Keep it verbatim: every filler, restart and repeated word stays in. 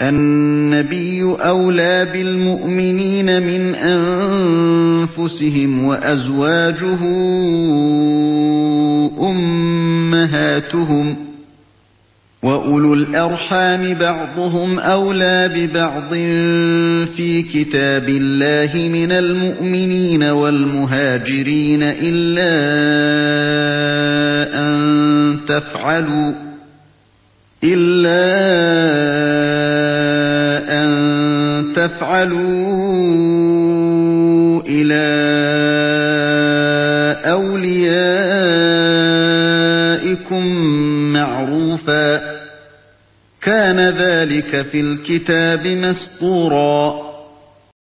النَّبِيُّ أَوْلَىٰ بِالْمُؤْمِنِينَ مِنْ أَنفُسِهِمْ وَأَزْوَاجُهُ أُمَّهَاتُهُمْ ۖ وَأُولُو الْأَرْحَامِ بَعْضُهُمْ أَوْلَىٰ بِبَعْضٍ فِي كِتَابِ اللَّهِ مِنَ الْمُؤْمِنِينَ وَالْمُهَاجِرِينَ إِلَّا أَن تَفْعَلُوا إِلَّا أَن تَفْعَلُوا إِلَىٰ أَوْلِيَائِكُم مَّعْرُوفًا ۚ كَانَ ذَٰلِكَ فِي الْكِتَابِ مَسْطُورًا